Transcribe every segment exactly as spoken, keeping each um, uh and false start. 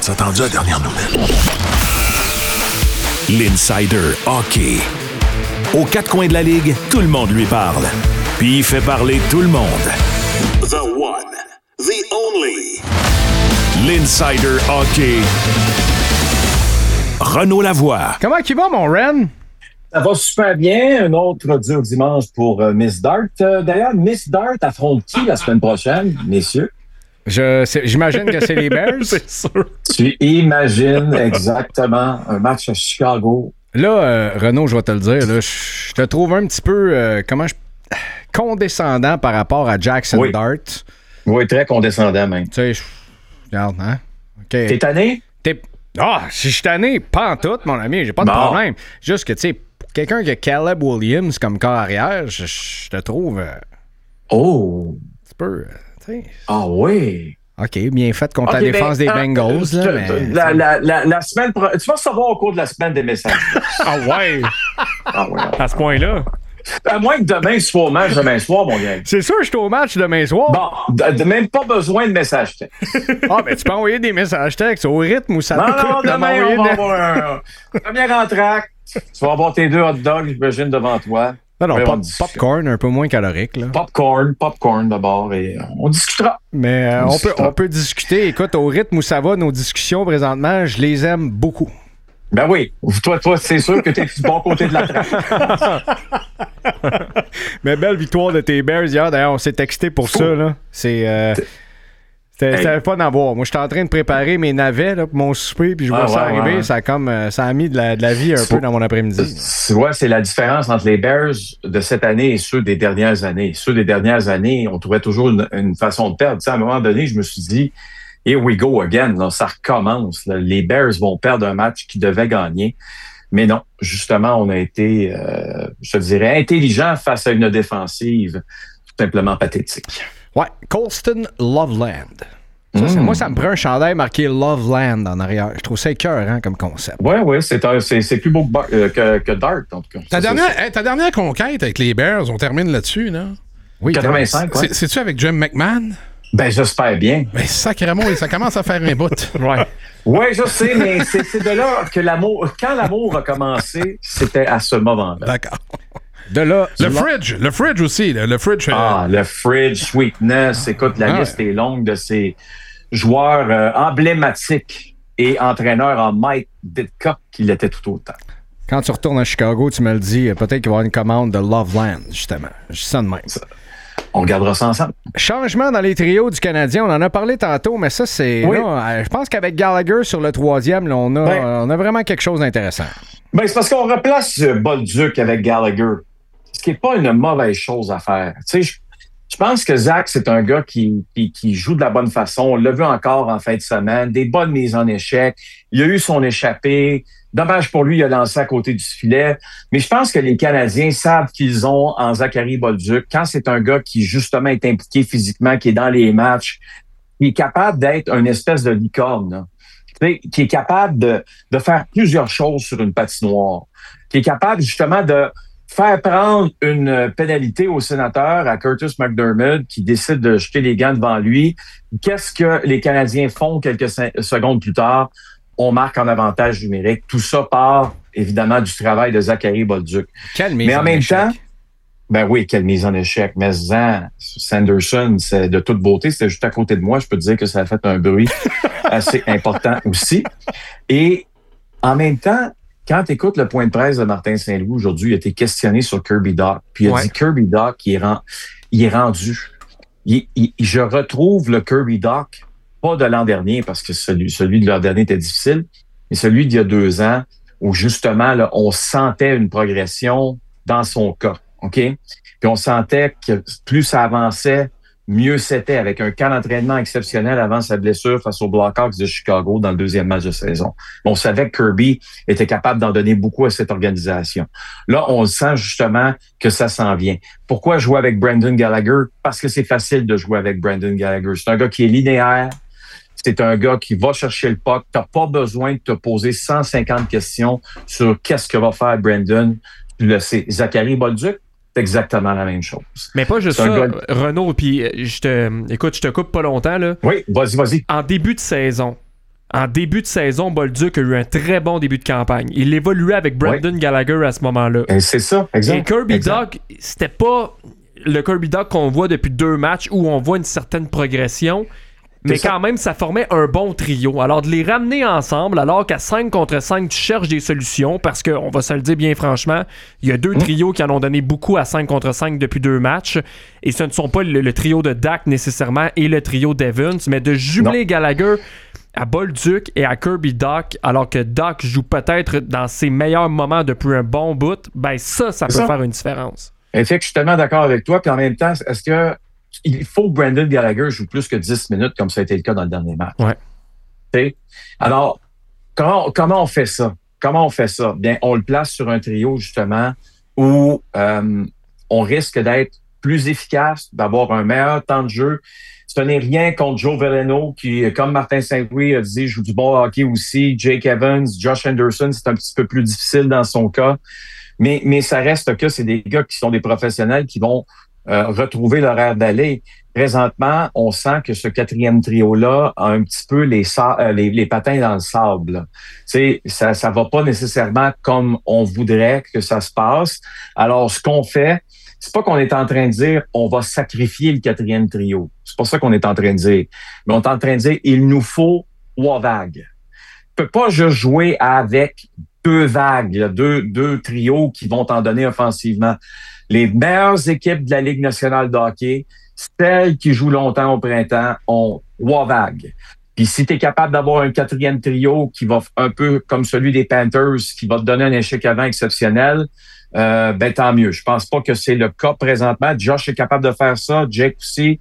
T'as attendu la dernière nouvelle? L'Insider Hockey. Aux quatre coins de la Ligue, tout le monde lui parle. Puis il fait parler tout le monde. The one, the only. L'Insider Hockey. Renaud Lavoie. Comment il va, mon Ren? Ça va super bien. Un autre dur dimanche pour euh, Miss Dart. Euh, d'ailleurs, Miss Dart affronte qui la semaine prochaine, messieurs? Je, j'imagine que c'est les Bears. C'est sûr. Tu imagines exactement un match à Chicago. Là, euh, Renaud, je vais te le dire, là, je te trouve un petit peu, euh, comment je... condescendant par rapport à Jackson Oui. Dart. Oui, très condescendant même. Tu sais, je... regarde, hein? Okay. T'es tanné? T'es... Ah, si je suis tanné, pas en tout, mon ami, j'ai pas de bon. problème. Juste que, tu sais, pour quelqu'un qui a Caleb Williams comme corps arrière, je, je te trouve euh, Oh! un petit peu, euh, tu sais... Ah oui! OK, bien fait contre Okay, la défense ben, des euh, Bengals. euh, là, euh, mais, la, la, la, la semaine pro... Tu vas savoir au cours de la semaine des messages. Ah ouais! Ah ouais. À ce point-là. À moins que demain, tu sois au match demain soir, mon gars. C'est sûr, je suis au match demain soir. Bon, de, de même pas besoin de message texte. Ah, ben tu peux envoyer des messages textes au rythme où ça Non, te non, coûte de demain, m'envoyer on va de- avoir un premier entracte. Tu vas avoir tes deux hot dogs, j'imagine, devant toi. Non, non, Après, pop- on discute. popcorn, un peu moins calorique, là. Popcorn, popcorn d'abord, et on discutera. Mais euh, On on, peut, discutera. on peut discuter. Écoute, au rythme où ça va, nos discussions présentement, je les aime beaucoup. Ben oui, toi, toi, c'est sûr que t'es du bon côté de la traque. Mais belle victoire de tes Bears hier. D'ailleurs, on s'est texté pour ça, là. C'est... Euh, C'était, c'était Hey. pas d'en voir. Moi, j'étais en train de préparer mes navets là, pour mon souper, puis je vois Ah, ça ouais, arriver. ouais. Ça, a comme, euh, ça a mis de la, de la vie un C'est- peu dans mon après-midi. Tu vois, c'est la différence entre les Bears de cette année et ceux des dernières années. Ceux des dernières années, on trouvait toujours une, une façon de perdre. Tu sais, à un moment donné, je me suis dit, here we go again. Là, ça recommence. Là. Les Bears vont perdre un match qu'ils devaient gagner. Mais non, justement, on a été, euh, je te dirais, intelligent face à une défensive tout simplement pathétique. Ouais, Colston Loveland. Ça, c'est- Mm. Moi, ça me prend un chandail marqué Loveland en arrière. Je trouve ça écœurant comme concept. Oui, oui, c'est, un- c'est, c'est plus beau que, Bar- euh, que, que Dart, en tout cas. Ta Ça, dernière, c'est- hey, ta dernière conquête avec les Bears, on termine là-dessus, là. Oui, quatre-vingt-cinq, ouais. C'est- C'est-tu avec Jim McMahon? Ben, j'espère bien. Ben, sacrément, ça commence à faire un bout. Ouais. Oui, je sais, mais c'est, c'est de là que l'amour, quand l'amour a commencé, c'était à ce moment-là. D'accord. De là, Le Lo- fridge, le fridge aussi, là, le fridge. euh, Ah, le fridge, sweetness, écoute, la Ah, liste est longue de ces joueurs euh, emblématiques et entraîneurs en Mike Ditka qui l'étaient tout autant. Quand tu retournes à Chicago, tu me le dis, euh, peut-être qu'il va y avoir une commande de Loveland, justement. Je dis ça de même. On regardera ça ensemble. Changement dans les trios du Canadien, on en a parlé tantôt, mais ça, c'est... Oui. là, euh, je pense qu'avec Gallagher sur le troisième, là, on, a, Ouais. on a vraiment quelque chose d'intéressant. Ben, c'est parce qu'on replace euh, Bolduc avec Gallagher, ce qui n'est pas une mauvaise chose à faire. Tu sais, je, je pense que Zach, c'est un gars qui, qui, qui joue de la bonne façon. On l'a vu encore en fin de semaine. Des bonnes mises en échec. Il a eu son échappée. Dommage pour lui, il a lancé à côté du filet. Mais je pense que les Canadiens savent qu'ils ont en Zachary Bolduc, quand c'est un gars qui, justement, est impliqué physiquement, qui est dans les matchs, qui est capable d'être une espèce de licorne, là. Tu sais, qui est capable de, de faire plusieurs choses sur une patinoire, qui est capable, justement, de faire prendre une pénalité au sénateur, à Curtis McDermott, qui décide de jeter les gants devant lui. Qu'est-ce que les Canadiens font quelques se- secondes plus tard? On marque en avantage numérique. Tout ça part, évidemment, du travail de Zachary Bolduc. Quelle mise Mais en même échec. temps, ben oui, quelle mise en échec. Mais Zan, Sanderson, c'est de toute beauté. C'était juste à côté de moi. Je peux te dire que ça a fait un bruit assez important aussi. Et en même temps, quand tu écoutes le point de presse de Martin Saint-Louis aujourd'hui, il a été questionné sur Kirby Dach. Puis il a Ouais. dit Kirby Dach, il est, rend, il est rendu. Il, il- je retrouve le Kirby Dach, pas de l'an dernier, parce que celui, celui de l'an dernier était difficile, mais celui d'il y a deux ans, où justement, là, on sentait une progression dans son cas. OK? Puis on sentait que plus ça avançait, mieux c'était, avec un camp d'entraînement exceptionnel avant sa blessure face aux Blackhawks de Chicago dans le deuxième match de saison. On savait que Kirby était capable d'en donner beaucoup à cette organisation. Là, on sent justement que ça s'en vient. Pourquoi jouer avec Brandon Gallagher? Parce que c'est facile de jouer avec Brandon Gallagher. C'est un gars qui est linéaire. C'est un gars qui va chercher le puck. Tu n'as pas besoin de te poser cent cinquante questions sur qu'est-ce que va faire Brandon. Tu le sais. Zachary Bolduc, c'est exactement la même chose. Mais pas juste C'est un ça, gars- Renaud, puis euh, je te, écoute, je te coupe pas longtemps, là. Oui, vas-y, vas-y. En début de saison, en début de saison, Bolduc a eu un très bon début de campagne. Il évoluait avec Brendan oui. Gallagher à ce moment-là. Et c'est ça, exact. Et Kirby exact. Dach, c'était pas le Kirby Dach qu'on voit depuis deux matchs où on voit une certaine progression. Mais quand même, ça formait un bon trio. Alors, de les ramener ensemble, alors qu'à cinq contre cinq, tu cherches des solutions, parce qu'on va se le dire bien franchement, il y a deux mmh. trios qui en ont donné beaucoup à cinq contre cinq depuis deux matchs, et ce ne sont pas le, le trio de Dak nécessairement et le trio d'Evans, mais de jumeler non. Gallagher à Bolduc et à Kirby Dach, alors que Dach joue peut-être dans ses meilleurs moments depuis un bon bout, ben ça, ça peut ça. faire une différence. Et fait que je suis tellement d'accord avec toi, puis en même temps, est-ce que il faut que Brendan Gallagher joue plus que dix minutes, comme ça a été le cas dans le dernier match. Ouais. T'sais? Alors, comment, comment on fait ça? Comment on fait ça? Bien, on le place sur un trio, justement, où euh, on risque d'être plus efficace, d'avoir un meilleur temps de jeu. Ce n'est rien contre Joe Veleno, qui, comme Martin Saint-Louis a dit, joue du bon hockey aussi. Jake Evans, Josh Anderson, c'est un petit peu plus difficile dans son cas. Mais, mais ça reste que c'est des gars qui sont des professionnels qui vont Euh, retrouver l'horaire d'aller. Présentement, on sent que ce quatrième trio-là a un petit peu les, sa- euh, les, les patins dans le sable. Tu sais, ça ça va pas nécessairement comme on voudrait que ça se passe. Alors, ce qu'on fait, c'est pas qu'on est en train de dire on va sacrifier le quatrième trio. C'est pas ça qu'on est en train de dire. Mais on est en train de dire il nous faut trois vagues. On peut pas juste jouer avec deux vagues, là, deux, deux trios qui vont t'en donner offensivement. Les meilleures équipes de la Ligue nationale de hockey, celles qui jouent longtemps au printemps, ont trois vagues. Puis si tu es capable d'avoir un quatrième trio qui va un peu comme celui des Panthers, qui va te donner un échec avant exceptionnel, euh, ben tant mieux. Je pense pas que c'est le cas présentement. Josh est capable de faire ça, Jake aussi,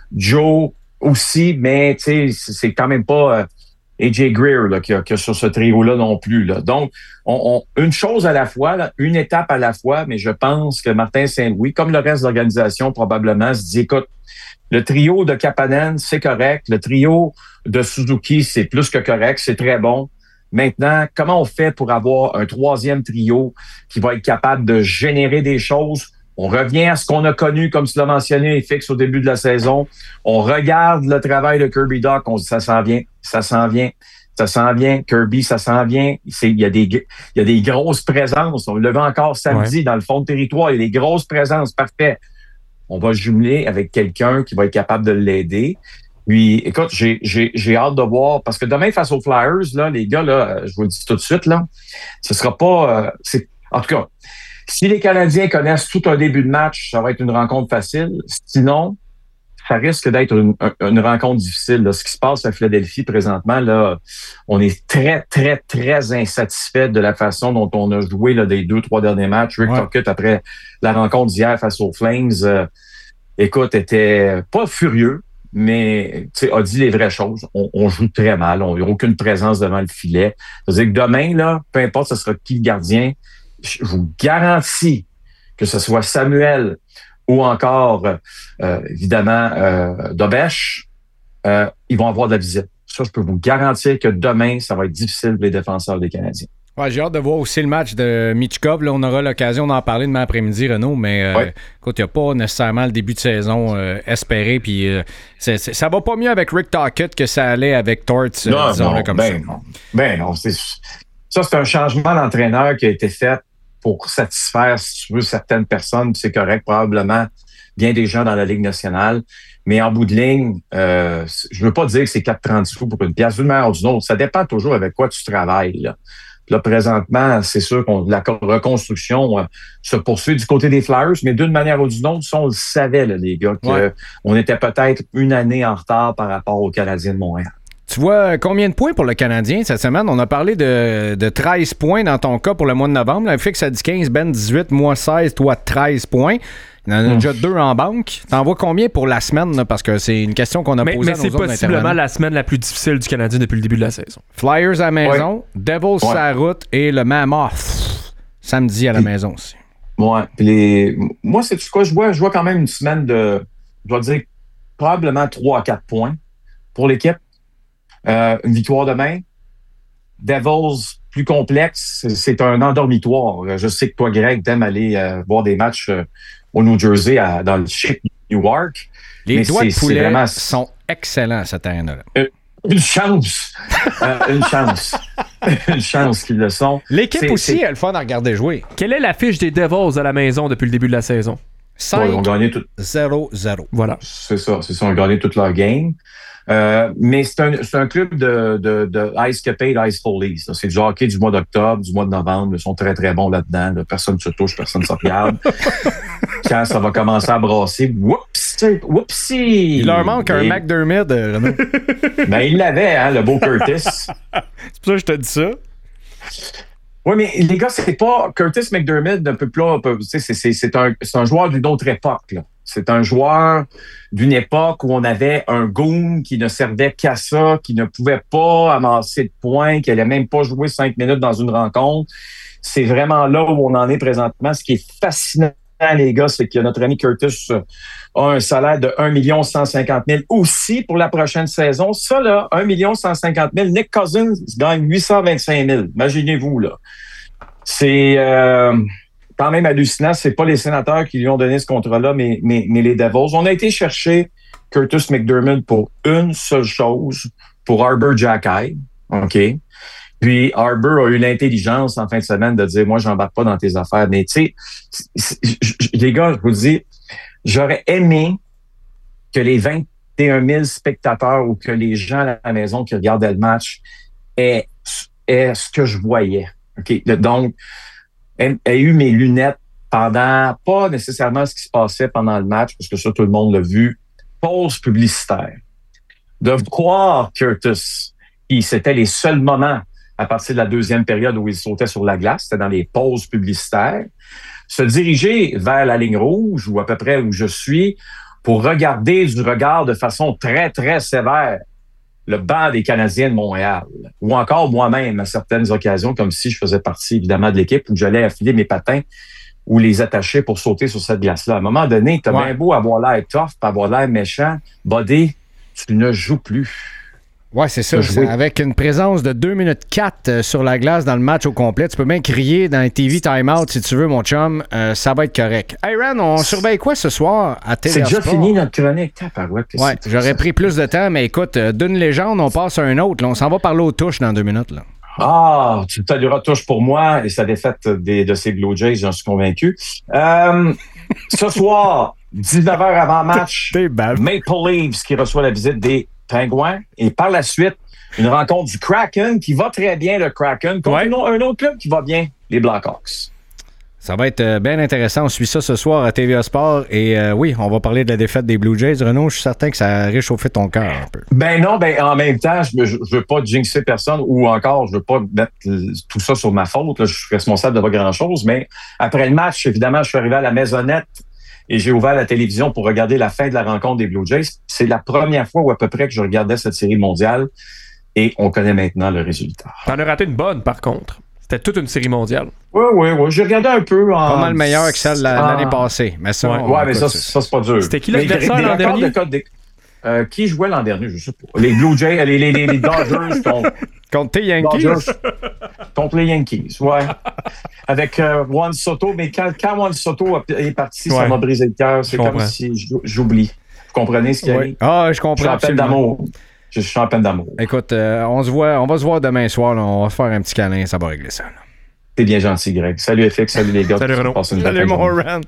Joe aussi, mais tu sais, c'est quand même pas euh, A J Greer là, qui a, qui a sur ce trio-là non plus. Là. Donc, on, on, une chose à la fois, là, une étape à la fois, mais je pense que Martin Saint-Louis, comme le reste de l'organisation, probablement, se dit, écoute, le trio de Kapanen, c'est correct. Le trio de Suzuki, c'est plus que correct. C'est très bon. Maintenant, comment on fait pour avoir un troisième trio qui va être capable de générer des choses? On revient à ce qu'on a connu, comme tu l'as mentionné, et fixe au début de la saison. On regarde le travail de Kirby Dach. On se dit, ça s'en vient, ça s'en vient, ça s'en vient. Kirby, ça s'en vient. C'est, il y a des, il y a des grosses présences. On le voit encore samedi ouais. dans le fond de territoire. Il y a des grosses présences. Parfait. On va jumeler avec quelqu'un qui va être capable de l'aider. Puis, écoute, j'ai, j'ai, j'ai hâte de voir, parce que demain, face aux Flyers, là, les gars, là, je vous le dis tout de suite, là, ce sera pas, euh, c'est, en tout cas, si les Canadiens connaissent tout un début de match, ça va être une rencontre facile. Sinon, ça risque d'être une, une rencontre difficile. Là. Ce qui se passe à Philadelphie présentement, là, on est très, très, très insatisfait de la façon dont on a joué là, des deux, trois derniers matchs. Rick ouais. Tocchet, après la rencontre d'hier face aux Flames, euh, écoute, était pas furieux, mais a dit les vraies choses. On, on joue très mal. On n'a aucune présence devant le filet. C'est-à-dire que demain, là, peu importe ce sera qui le gardien, je vous garantis que ce soit Samuel ou encore, euh, évidemment, euh, Dobèche, euh, ils vont avoir de la visite. Ça, je peux vous garantir que demain, ça va être difficile pour les défenseurs des Canadiens. Ouais, j'ai hâte de voir aussi le match de Michkov. Là, on aura l'occasion d'en parler demain après-midi, Renaud, mais euh, ouais. écoute, il n'y a pas nécessairement le début de saison euh, espéré. Puis euh, c'est, c'est, ça va pas mieux avec Rick Tocchet que ça allait avec Torts, non, disons non, là, comme ben, ça. Non. Ben non, c'est, ça, c'est un changement d'entraîneur qui a été fait pour satisfaire, si tu veux, certaines personnes. C'est correct, probablement bien des gens dans la Ligue nationale. Mais en bout de ligne, euh, je veux pas dire que c'est quatre trente sous pour une pièce d'une manière ou d'une autre. Ça dépend toujours avec quoi tu travailles, là. Là, présentement, c'est sûr que la reconstruction euh, se poursuit du côté des Flyers, mais d'une manière ou d'une autre, ça, on le savait, là, les gars, qu'on ouais. était peut-être une année en retard par rapport aux Canadiens de Montréal. Tu vois combien de points pour le Canadien cette semaine? On a parlé de, de treize points dans ton cas pour le mois de novembre. Le fixe a dit quinze, Ben dix-huit, moi seize, toi treize points. Il y en a mmh. déjà deux en banque. T'en vois combien pour la semaine? Là, parce que c'est une question qu'on a mais, posée mais à nos autres. Mais c'est possiblement la semaine la plus difficile du Canadien depuis le début de la saison. Flyers à la maison, ouais. Devils ouais. sur la route et le Mammoth samedi à la puis, maison aussi. Ouais. Puis les... Moi, c'est quoi? Je vois, je vois quand même une semaine de, je dois dire, probablement trois à quatre points pour l'équipe. Euh, une victoire demain. Devils, plus complexe, c'est, c'est un endormitoire. Je sais que toi, Greg, t'aimes aller euh, voir des matchs euh, au New Jersey, à, dans le chic Newark. Les mais doigts c'est, de poulet vraiment... sont excellents à cette terrain-là. Euh, Une chance. euh, une chance. Une chance qu'ils le sont. L'équipe C'est- aussi c'est- a le fun à regarder jouer. Quelle est l'affiche des Devils à la maison depuis le début de la saison? Ouais, ils ont cinq gagné tout. zéro zéro. Voilà. C'est ça. C'est ça. Ils ont gagné toute leur game. Euh, mais c'est un, c'est un club de, de, de Ice Capade, Ice Follies. là. C'est du hockey du mois d'octobre, du mois de novembre. Ils sont très, très bons là-dedans. là. Personne ne se touche, personne ne se regarde. Quand ça va commencer à brasser, whoops, whoopsie! Il leur manque un Et- McDermott, euh, Renaud. Ben, il l'avait, hein, le beau Curtis. C'est pour ça que je te dis ça. Oui, mais les gars, c'est pas. Curtis McDermott ne peut pas. peut- tu sais, c'est, c'est, c'est, un, c'est un joueur d'une autre époque. Là. C'est un joueur d'une époque où on avait un goon qui ne servait qu'à ça, qui ne pouvait pas amasser de points, qui allait même pas jouer cinq minutes dans une rencontre. C'est vraiment là où on en est présentement. Ce qui est fascinant, les gars, c'est que notre ami Curtis a un salaire de un million cent cinquante mille aussi pour la prochaine saison. Ça, là, un million cent cinquante mille. Nick Cousins gagne huit cent vingt-cinq mille. Imaginez-vous, là. C'est euh, quand même hallucinant. C'est pas les sénateurs qui lui ont donné ce contrat-là, mais, mais, mais les Devils. On a été chercher Curtis McDermott pour une seule chose, pour Arbor Jackay. OK? Puis Arbor a eu l'intelligence en fin de semaine de dire, moi, j'embarque pas dans tes affaires. Mais tu sais, les gars, je vous dis, j'aurais aimé que les vingt et un mille spectateurs ou que les gens à la maison qui regardaient le match aient, aient ce que je voyais. OK? Donc, aient, aient eu mes lunettes pendant, pas nécessairement ce qui se passait pendant le match, parce que ça, tout le monde l'a vu, pause publicitaire. De croire Curtis, puis c'était les seuls moments à partir de la deuxième période où il sautait sur la glace, c'était dans les pauses publicitaires, se diriger vers la ligne rouge, ou à peu près où je suis, pour regarder du regard de façon très, très sévère le banc des Canadiens de Montréal, ou encore moi-même à certaines occasions, comme si je faisais partie évidemment de l'équipe, où j'allais affiler mes patins ou les attacher pour sauter sur cette glace-là. À un moment donné, t'as Ouais. bien beau avoir l'air tough, pas avoir l'air méchant, buddy, tu ne joues plus. Ouais, c'est ça. Jouer. Avec une présence de deux minutes quatre euh, sur la glace dans le match au complet, tu peux bien crier dans les T V timeout si tu veux, mon chum. Euh, ça va être correct. Hey, Ren, on surveille quoi ce soir à T V A C'est déjà Sport? fini notre chronique. Tabarouette, qu'est-ce Ouais, que c'est j'aurais ça? pris plus de temps, mais écoute, euh, d'une légende, on passe à un autre. Là. On s'en va parler aux touches dans deux minutes. Là. Ah, tu salueras touche pour moi et sa défaite des, de ces Blue Jays, j'en suis convaincu. Euh, ce soir, dix-neuf heures avant match, T'es bave. Maple Leafs qui reçoit la visite des Pingouins et par la suite, une rencontre du Kraken qui va très bien, le Kraken, contre Ouais. un, un autre club qui va bien, les Blackhawks. Ça va être euh, bien intéressant. On suit ça ce soir à T V A Sport. Et euh, oui, on va parler de la défaite des Blue Jays. Renaud, je suis certain que ça a réchauffé ton cœur un peu. Ben non, ben en même temps, je, je, je veux pas jinxer personne ou encore, je veux pas mettre tout ça sur ma faute. Là, je suis responsable de pas grand-chose, mais après le match, évidemment, je suis arrivé à la maisonnette et j'ai ouvert la télévision pour regarder la fin de la rencontre des Blue Jays. C'est la première fois ou à peu près que je regardais cette série mondiale et on connaît maintenant le résultat. T'en as raté une bonne, par contre. C'était toute une série mondiale. Oui, oui, oui. J'ai regardé un peu en... Pas mal meilleur que celle de la- Ah. l'année passée. Mais ça, Ouais. on Ouais, mais ça, écoute ça c'est pas dur. C'était qui Mais l'adversaire des- des l'an records dernier? de code des- Euh, qui jouait l'an dernier? Je sais pas. Les Blue Jays, les, les, les, les Dodgers contre, Contre tes Yankees. Dodgers contre les Yankees, ouais. Avec euh, Juan Soto, mais quand, quand Juan Soto a- est parti, ça Ouais. m'a brisé le cœur. C'est Je comme comprends. si j'ou- j'oublie. Vous comprenez ce qu'il y a? Oui. Ah, je Je suis comprends. en peine absolument. d'amour. Je suis en peine d'amour. Écoute, euh, on, se voit, on va se voir demain soir. Là. On va se faire un petit câlin. Ça va régler ça. là. C'est bien gentil, Greg. Salut F X, salut les gars. Salut, Renaud. Passez une belle Salut, fin de mon journée. Ren.